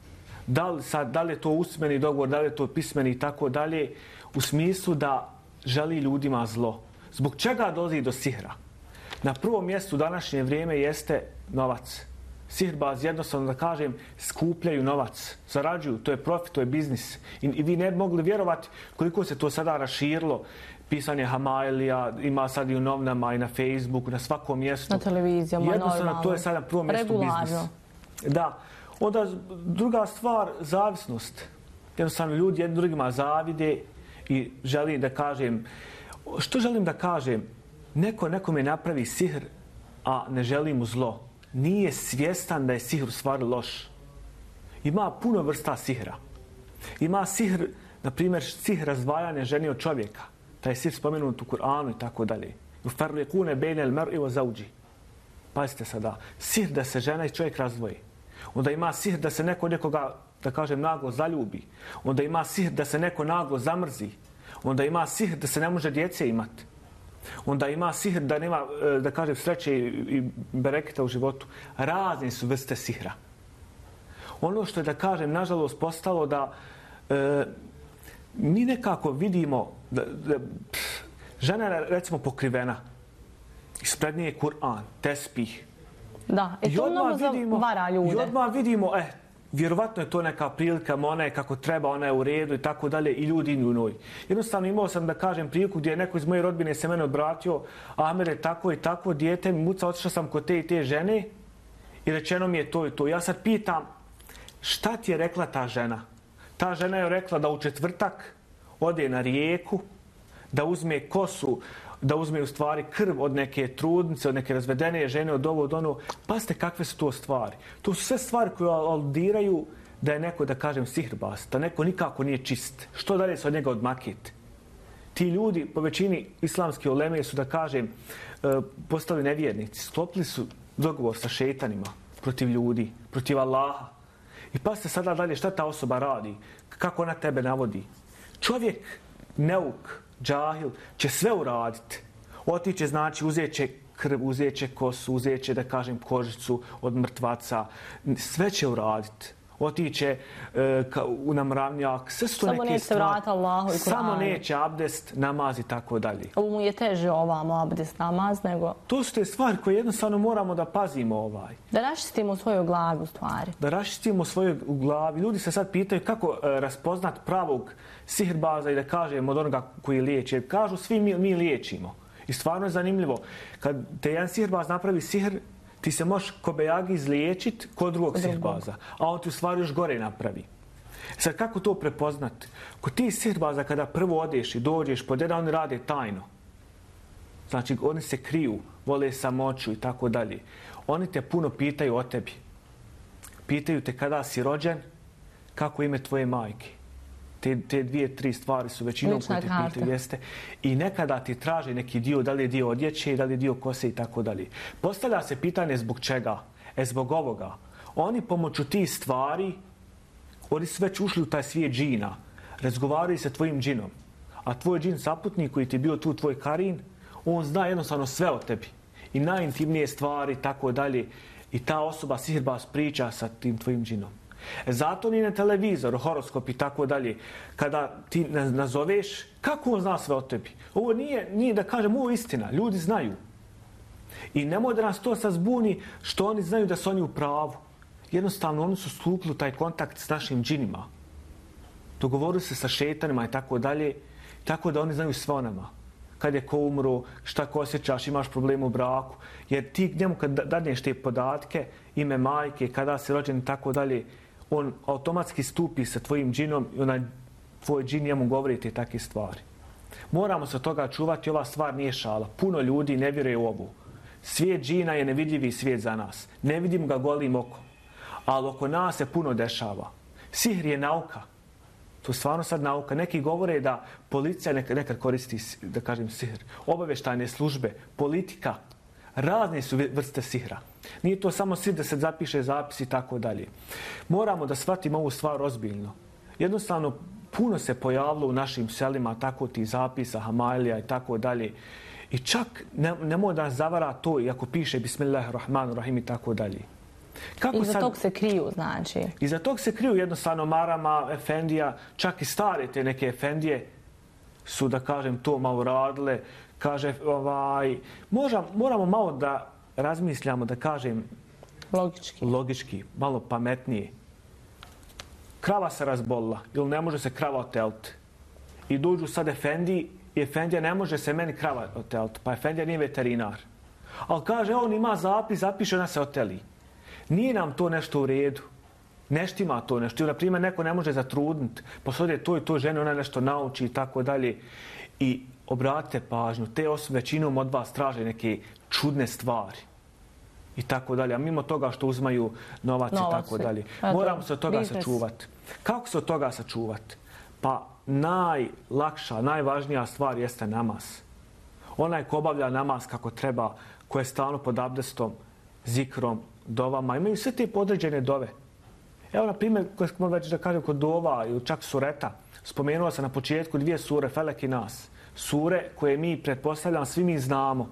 Da li je to usmeni dogovor, da li je to pismeni i tako dalje, u smislu da želi ljudima zlo. Zbog čega dolazi do sihra? Na prvom mjestu u današnje vrijeme jeste novac. Sihirbaz, jednostavno da kažem, skupljaju novac, zarađuju, to je profit, to je biznis. I vi ne bi mogli vjerovati koliko se to sada raširilo. Pisanje Hamailija, ima sad i u novinama i na Facebooku, na svakom mjestu. Na televizijama, jednostavno, to je sada na prvom mjestu biznis. Da. Onda druga stvar, zavisnost. Jednostavno, ljudi jednim drugima zavide i želim da kažem, što želim da kažem? Neko nekome napravi sihr, a ne želi mu zlo. Nije svjestan da je sihr u stvari loš. Ima puno vrsta sihra. Ima sihr, na primjer, sihr razdvajanja žene od čovjeka. Taj sihr spomenut u Kur'anu i tako dalje. Ufarliqune bejne al-mar'i wa zawji. Pazite sada, sihr da se žena i čovjek razdvoji. Onda ima sihr da se neko nekoga, da kažem, naglo zaljubi. Onda ima sihr da se neko naglo zamrzi. Onda ima sihr da se ne može djece imati. Onda ima sihr da nema, da kažem, sreće i bereketa u životu. Razne su vrste sihra. Ono što je, da kažem, nažalost postalo da mi nekako vidimo da žena je, recimo, pokrivena. Ispred nje je Kur'an, tespih. Da, i to mnogo vara ljude. I odmah vidimo, vjerovatno je to neka prilika, ona je kako treba, ona je u redu i tako dalje, i ljudi u njoj. Jednostavno imao sam, da kažem, priliku gdje je neko iz moje rodbine se mene obratio, Amer je tako i tako, dijete mi muca, otišao sam kod te i te žene i rečeno mi je to i to. Ja sad pitam, šta ti je rekla ta žena? Ta žena je rekla da u četvrtak ode na rijeku, da uzme kosu, da uzme u stvari krv od neke trudnice, od neke razvedene žene, od ovo, od ono. Pazite kakve su to stvari. To su sve stvari koje aludiraju da je neko, da kažem, sihirbaz, da neko nikako nije čist. Što dalje se od njega odmakiti? Ti ljudi, po većini islamske uleme, su, da kažem, postali nevjernici. Sklopili su dogovor sa šejtanima protiv ljudi, protiv Allaha. I pazite sada dalje šta ta osoba radi, kako ona tebe navodi. Čovjek, neuk, džahil, će sve uraditi. Otiće, znači, uzet će krv, uzet će kosu, uzet će, da kažem, kožicu od mrtvaca. Sve će uraditi. Otiće u namravnjak. Sve su to samo neke neće vrati Allahu i Kur'anu. Samo neće abdest, namaz i tako dalje. Ovo mu je teže ovamo abdest, namaz, nego... To su te stvari koje jednostavno moramo da pazimo Da raščistimo svoju glavu, stvari. Da raščistimo svoju glavu. Ljudi se sad pitaju kako raspoznat pravog sihirbaza i da kažem od onoga koji liječi. Kažu svi mi liječimo. I stvarno je zanimljivo. Kad te jedan sihirbaz napravi sihr, ti se možeš kobejagi izliječiti kod drugog sihirbaza. A on ti u stvari još gore napravi. Sad kako to prepoznati? Kod ti sihirbaza kada prvo odeš i dođeš pod jedan, oni rade tajno. Znači oni se kriju, vole samoću i tako dalje. Oni te puno pitaju o tebi. Pitaju te kada si rođen, kako ime tvoje majke. Te dvije, tri stvari su većinom koje te pitaju, jeste. I nekada ti traže neki dio, da li je dio odjeće, da li je dio kose i tako dalje. Postavlja se pitanje zbog čega? Zbog ovoga. Oni pomoću tih stvari, oni su već ušli u taj svijet džina. Razgovaraju se tvojim džinom. A tvoj džin saputnik koji ti je bio tu, tvoj karin, on zna jednostavno sve o tebi. I najintimnije stvari, tako dalje. I ta osoba sihirbaz priča sa tim tvojim džinom. Zato ni na televizoru, horoskop i tako dalje. Kada ti nazoveš, kako on zna sve o tebi? Ovo nije da kažem, ovo je istina. Ljudi znaju. I nemoj da nas to sad zbuni što oni znaju da su oni u pravu. Jednostavno, oni su stupili taj kontakt s našim džinima. Dogovorili se sa šetanima i tako dalje. Tako da oni znaju sve o nama. Kad je ko umro, šta ko osjećaš, imaš problem u braku. Jer ti njemu kad dadneš te podatke, ime majke, kada si rođen i tako dalje, on automatski stupi sa tvojim džinom i onaj tvoj džin njemu govori te takve stvari. Moramo se od toga čuvati, ova stvar nije šala. Puno ljudi ne vjeruje u ovu. Svijet džina je nevidljivi svijet za nas. Ne vidim ga golim okom. Ali oko nas se puno dešava. Sihr je nauka. To je stvarno sad nauka. Neki govore da policija nekad koristi, da kažem, sihr. Obavještajne službe, politika, razne su vrste sihra. Nije to samo sihr da se zapiše zapis i tako dalje. Moramo da shvatimo ovu stvar ozbiljno. Jednostavno, puno se pojavilo u našim selima tako ti zapisa, hamailija i tako dalje. I čak nemoj da nas zavara to, iako piše Bismillahirrahmanirrahim i tako dalje. Iza tog se kriju, znači? Iza tog se kriju jednostavno marama, efendija, čak i stare te neke efendije su, da kažem, to malo radile. Kaže, moramo malo da razmišljamo, da kažem, logički, malo pametnije. Krava se razbolila, ili ne može se krava oteliti. I dođu sad efendiji, i efendija ne može se meni krava oteliti, pa efendija nije veterinar. Ali kaže, on ima zapis, zapiše, ona se oteli. Nije nam to nešto u redu. Neštima to nešto. Na primjer, neko ne može zatrudniti, pa sad je to i to žene, ona nešto nauči i tako dalje. I obratite pažnju, te osobe većinom od vas traže neke čudne stvari. I tako dalje. A mimo toga što uzmaju novac i tako dalje. Moramo se od toga sačuvati. Kako se od toga sačuvati? Pa najlakša, najvažnija stvar jeste namaz. Onaj ko obavlja namaz kako treba, ko je stalno pod abdestom, zikrom, dovama, imaju sve te podređene dove. Evo, na primjer, koje smo već da kažem kod dova ili čak sureta, spomenuo sam na početku 2 sure, Felek i Nas. Sure koje mi, pretpostavljam, svi mi znamo.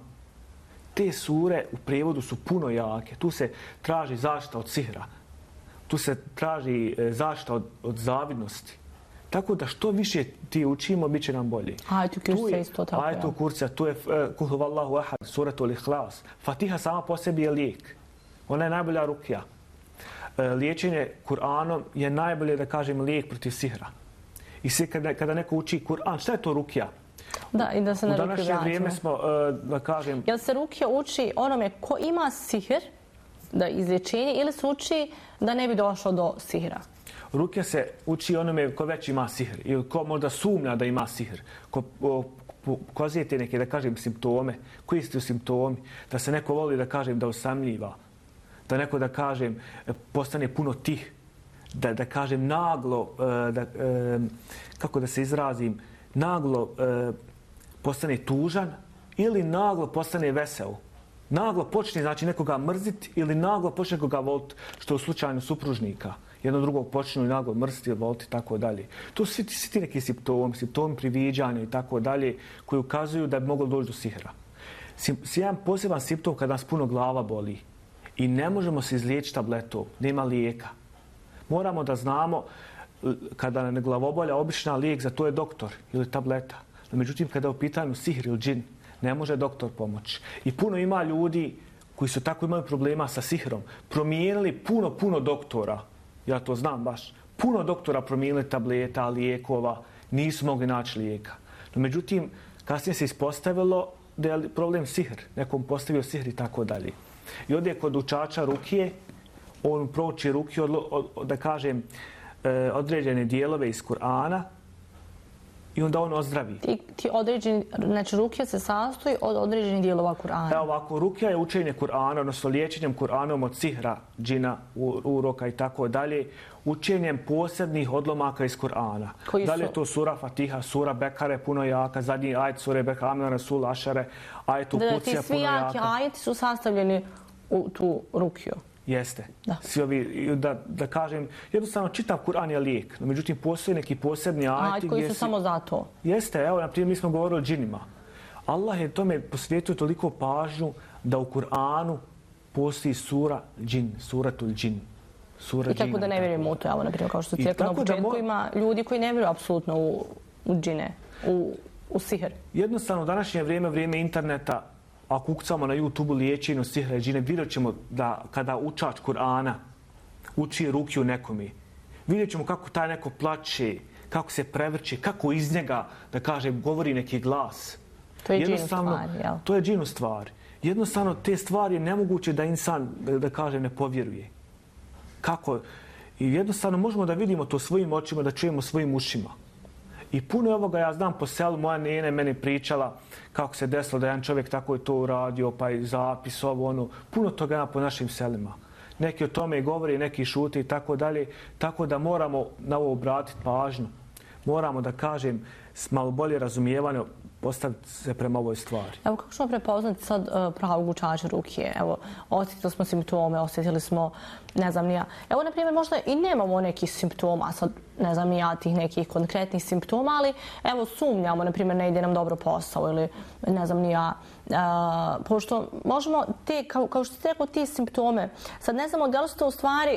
Te sure u prijevodu su puno jake. Tu se traži zaštita od sihra. Tu se traži zaštita od zavidnosti. Tako da što više ti učimo, bit će nam bolje. Ajetu kursa isto tako. Ajetu kursa, tu je Kul huvallahu ahad, suratul ihlas. Fatiha sama po sebi je lijek. Ona je najbolja rukija. Liječenje Kur'anom je najbolje, da kažem, lijek protiv sihra. I svi kada neko uči Kur'an, šta je to rukija? Da, i da se na rukiju vraćamo. U današnje vrijeme smo, da kažem... Jel se rukija uči onome ko ima sihr, da izlječenje, ili se uči da ne bi došlo do sihra? Rukija se uči onome ko već ima sihr ili ko možda sumnja da ima sihr. Ko pokazujete neke, da kažem, simptome. Koji su simptomi? Da se neko voli, da kažem, da osamljiva. Da neko, da kažem, postane puno tih. Da kažem, naglo, kako da se izrazim, naglo postane tužan ili naglo postane vesel. Naglo počne, znači, nekoga mrziti ili naglo počne nekoga voliti, što je u slučaju supružnika. Jedno drugog počnu i naglo mrziti ili voliti i tako dalje. To su svi ti neki simptomi priviđanja i tako dalje, koji ukazuju da bi moglo doći do sihra. Jedan poseban simptom kada nas puno glava boli i ne možemo se izliječiti tabletom, nema lijeka. Moramo da znamo kada nam je glavobolja, obična lijek za to je doktor ili tableta. No, međutim, kada je u pitanju sihr ili džin, ne može doktor pomoći. I puno ima ljudi koji su tako imali problema sa sihrom, promijenili puno doktora. Ja to znam baš. Puno doktora promijenili tableta, lijekova, nisu mogli naći lijeka. No, međutim, kasnije se ispostavilo da je problem sihr. Nekom postavio sihr i tako dalje. I ovdje kod učača rukije, on prouči rukiju, da kažem, određene dijelove iz Kur'ana i onda on ozdravi. Ti određeni, znači rukija se sastoji od određenih dijelova Kur'ana. Evo ovako, rukija je učenje Kur'ana, odnosno liječenjem Kur'anom od sihra, džina, uroka i tako dalje, učenjem posebnih odlomaka iz Kur'ana. Da li je to sura Fatiha, sura Bekare, puno jaka, zadnji ajet sure Bekare, Amna Rasul, Ašare, ajet Kucija, puno jaka. Ti svi jaki ajeti su sastavljeni u tu rukiju. Jeste. Svi ovi, da kažem, jednostavno čitav Kur'an je lijek. No, međutim, postoje neki posebni ajeti koji su samo za to. Jeste, evo, naprimjer, mi smo govorili o džinima. Allah je tome posvijetio toliko pažnju da u Kur'anu postoji sura džin, suratul džin. I tako da ne vjerujemo u to, evo, na primjer, kao što ste rekli na početku, ima ljudi koji ne vjeruju apsolutno u džine, u sihr. Jednostavno, u današnje vrijeme interneta, ako ukucamo na YouTube liječenju sihra i džine, vidjet ćemo da kada učač Kur'ana uči rukiju nekome, vidjet ćemo kako taj neko plače, kako se prevrće, kako iz njega, da kažem, govori neki glas. To je džinu stvar, jel? To je džinu stvar. Jednostavno, te stvari je nemoguće da insan, da kažem, ne povjeruje. Kako? I jednostavno možemo da vidimo to svojim očima, da čujemo svojim ušima. I puno ovoga ja znam po selu, moja nene meni pričala kako se desilo da jedan čovjek tako je to uradio, pa i zapis ovo, ono. Puno toga ima po našim selima. Neki o tome i govori, neki šute i tako dalje. Tako da moramo na ovo obratiti pažnju. Moramo, da kažem, s malo bolje razumijevanje postaviti se prema ovoj stvari. Evo, kako ćemo prepoznati sad pravog učača rukije? Evo, osjetili smo simptome, osjetili smo, ne znam ni ja. Evo, na primjer, možda i nemamo nekih simptoma, sad ne znam ni ja tih nekih konkretnih simptoma, ali evo, sumnjamo, na primjer, ne ide nam dobro posao ili ne znam ni ja. Pošto možemo te, kao što ste rekao, ti simptome, sad ne znamo da li su to u stvari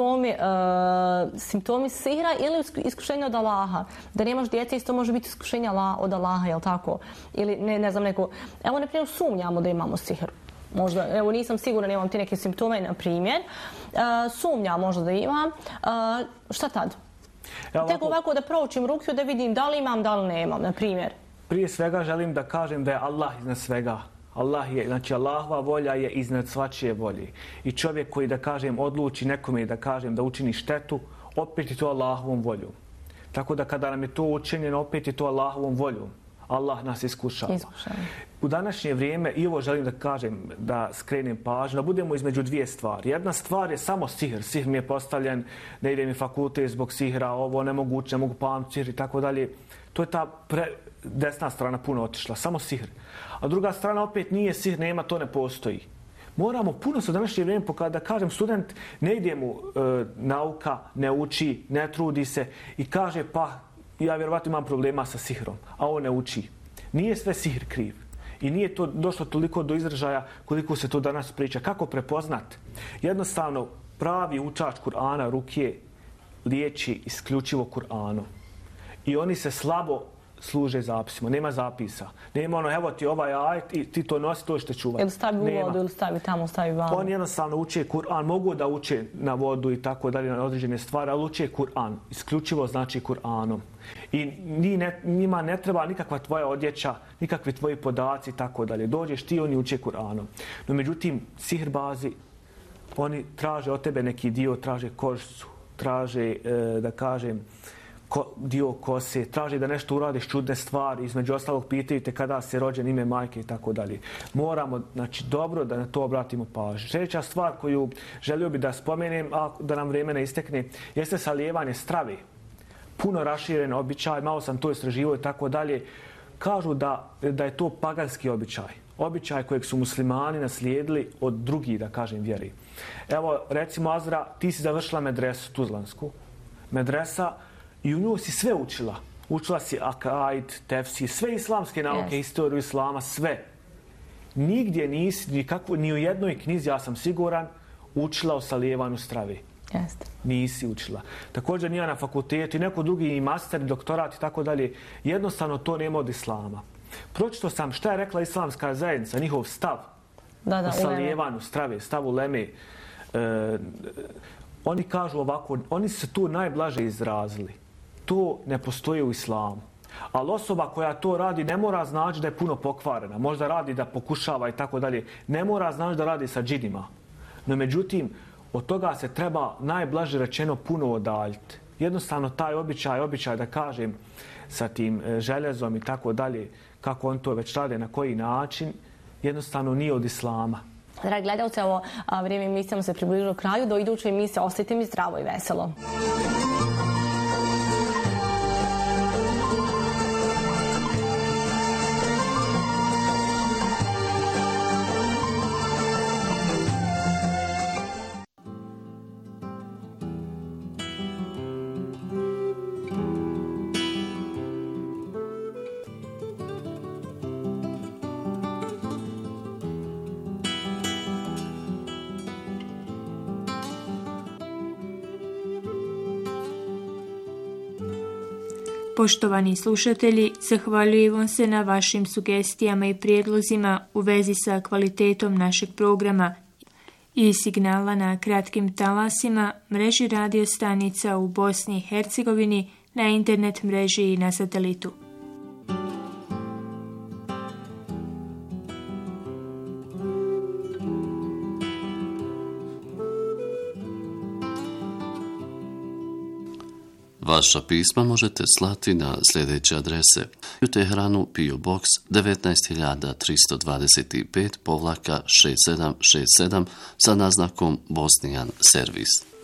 simptomi sihra ili iskušenja od Allaha. Da nemaš djece, isto može biti iskušenja od Allaha, jel tako? Ili ne znam neko... Evo, na primjer, sumnjamo da imamo sihr. Možda, evo, nisam sigurna, nemam ti neke simptome, na primjer. Sumnjam možda da imam. Šta tad? Tek ovako da proučim rukiju, da vidim da li imam, da li nemam, na primjer. Prije svega želim da kažem da je Allah iznad svega. Znači Allahova volja je iznad svačije volje. I čovjek koji, da kažem, odluči nekome, da kažem, da učini štetu, opet je to Allahovom voljom. Tako da kada nam je to učinjeno, opet je to Allahovom voljom. Allah nas iskušava. U današnje vrijeme, i ovo želim da kažem, da skrenem pažnju, da budemo između dvije stvari. Jedna stvar je samo sihr. Sihr mi je postavljen, ne ide mi fakultet zbog sihra, ovo nemoguće, ne mogu pamtiti sihr i tako dalje. To je ta desna strana puno otišla, samo sihr. A druga strana opet nije sihr, nema, to ne postoji. Moramo puno se u današnje vrijeme, da kažem, student ne ide mu nauka, ne uči, ne trudi se i kaže pa ja vjerovatno imam problema sa sihrom, a on ne uči. Nije sve sihr kriv. I nije to došlo toliko do izražaja koliko se to danas priča. Kako prepoznat? Jednostavno, pravi učač Kur'ana rukije liječi isključivo Kur'anom. I oni se slabo služe zapisima. Nema zapisa. Nema ono, evo ti ovaj ajet i ti to nosi, to što čuvati. Ili stavi u vodu, ili stavi tamo, stavi vamo. Oni jednostavno uče Kur'an. Mogu da uče na vodu i tako dalje, na određene stvari, ali uče Kur'an. Isključivo znači Kur'anom. I njima ne treba nikakva tvoja odjeća, nikakvi tvoji podaci i tako dalje. Dođeš ti, oni uče Kur'anom. No međutim, sihrbazi, oni traže od tebe neki dio, traže kožicu, traže, da kažem, dio kose, traži da nešto uradiš čudne stvari, između ostalog pitaju te kada si rođen, ime majke i tako dalje. Moramo, znači, dobro da na to obratimo pažnju. Sljedeća stvar koju želio bi da spomenem, a da nam vrijeme ne istekne, jeste salijevanje strave. Puno raširen običaj, malo sam to istraživao i tako dalje. Kažu da je to paganski običaj. Običaj kojeg su muslimani naslijedili od drugih, da kažem, vjeri. Evo, recimo, Azra, ti si završila medresu tuzlansku. Medresa, i u nju si sve učila. Učila si akaid, tefsir, sve islamske nauke, historiju islama, sve. Nigdje nisi, ni u jednoj knjizi, ja sam siguran, učila o salijevanju strave. Jeste. Nisi učila. Također nije na fakultetu i neko drugi i master, doktorat i tako dalje. Jednostavno to nema od islama. Pročito sam šta je rekla islamska zajednica, njihov stav o salijevanju strave, stav uleme. Oni kažu ovako, oni se tu najblaže izrazili. To ne postoji u islamu. Ali osoba koja to radi ne mora znači da je puno pokvarena. Možda radi da pokušava i tako dalje. Ne mora znači da radi sa džinima. No međutim, od toga se treba najblaže rečeno puno odaljiti. Jednostavno taj običaj da kažem sa tim željezom i tako dalje, kako on to već rade, na koji način, jednostavno nije od islama. Dragi gledalci, ovo vrijeme emisijama se približilo kraju. Do iduće emisije ostajte mi zdravo i veselo. Poštovani slušatelji, zahvaljujemo se na vašim sugestijama i prijedlozima u vezi sa kvalitetom našeg programa i signala na kratkim talasima, mreži radio stanica u Bosni i Hercegovini, na internet mreži i na satelitu. Vaša pisma možete slati na sljedeće adrese: u Teheranu PO Box 19325-6767 sa naznakom Bosnian Servis.